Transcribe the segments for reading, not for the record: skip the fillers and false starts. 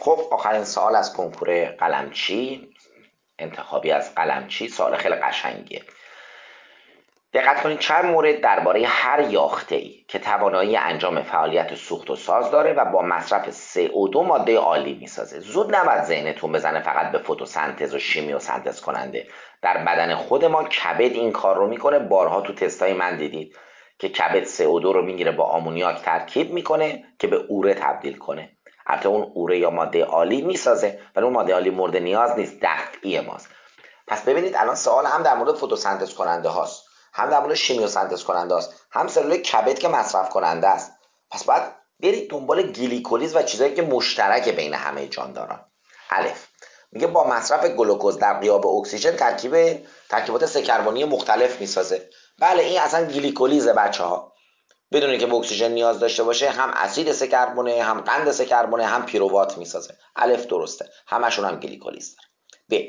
خب آخرین سوال از کنکور قلمچی، انتخابی از قلمچی، سوال خیلی قشنگیه. دقت کنید چند مورد درباره هر یافته‌ای که توانایی انجام فعالیت سوخت و ساز داره و با مصرف CO2 ماده آلی میسازه. زود نباید ذهنتون بزنه فقط به فتوسنتز و شیمیوسنتز کننده. در بدن خود ما کبد این کار رو میکنه. بارها تو تستای من دیدید که کبد CO2 رو میگیره با آمونیاک ترکیب میکنه که به اوره تبدیل کنه. البته اون اوره یا ماده آلی میسازه ولی اون ماده آلی مورد نیاز نیست، دفعی ماست. پس ببینید الان سوال هم در مورد فتوسنتز کننده هاست، هم در مورد شیمیوسنتز کننده است، هم سلول کبد که مصرف کننده است. پس باید برید دنبال گلیکولیز و چیزایی که مشترک بین همه جانداران. الف میگه با مصرف گلوکوز در غیاب اکسیژن ترکیبات سه کربنی مختلف میسازه. بله این اصلا گلیکولیزه بچه‌ها. بدون که به اکسیژن نیاز داشته باشه هم اسید سه کربونه، هم قند سه کربونه، هم پیروات میسازه. الف درسته، همشون هم گلیکولیز داره. ب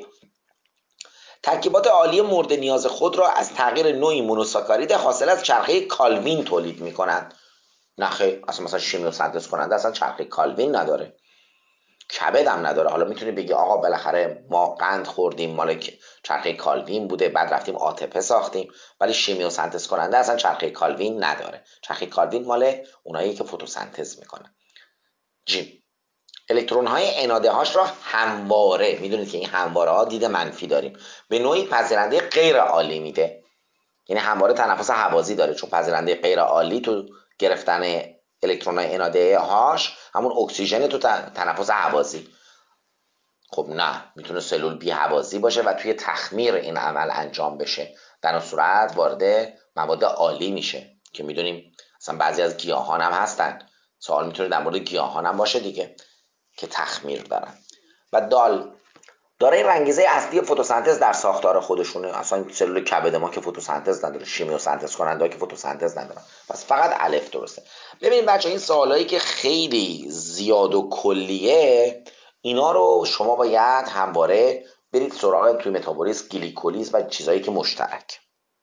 ترکیبات آلی مورد نیاز خود را از تغییر نوعی مونوساکارید حاصل از چرخه کالوین تولید می‌کنند. نه خیر، اصلا مثلا شیمیوسنتز کننده اصلا چرخه کالوین نداره، کبد هم نداره. حالا میتونی بگی آقا بالاخره ما قند خوردیم مال چرخه کالوین بوده بعد رفتیم ATP ساختیم، ولی شیمیوسنتز کننده اصلا چرخه کالوین نداره. چرخه کالوین مال اونایی که فتوسنتز میکنن. جیم الکترون های اناده هاش را همواره، میدونید که این همواره ها دید منفی داریم، به نوعی پذیرنده غیر آلی میده. یعنی همواره تنفس هوازی داره، چون پذیرنده غیر آلی تو گرفتن الکترون های اناده هاش همون اکسیژن تو تنفس هوازی. خب نه، میتونه سلول بی هوازی باشه و توی تخمیر این عمل انجام بشه، در اون صورت وارد مواد آلی میشه که میدونیم مثلا بعضی از گیاهان هم هستن. سوال میتونه در مورد گیاهان هم باشه دیگه که تخمیر دارن. و دال دارای رنگیزه اصلی فتوسنتز در ساختار خودشونه. اصلا سلول کبد ما که فتوسنتز نداره، شیمیوسنتز کننده که فتوسنتز ندارن. پس فقط الف درسته. ببینید بچه این سوالایی که خیلی زیاد و کلیه، اینا رو شما باید همواره برید سراغ توی متابولیسم، گلیکولیز و چیزایی که مشترک.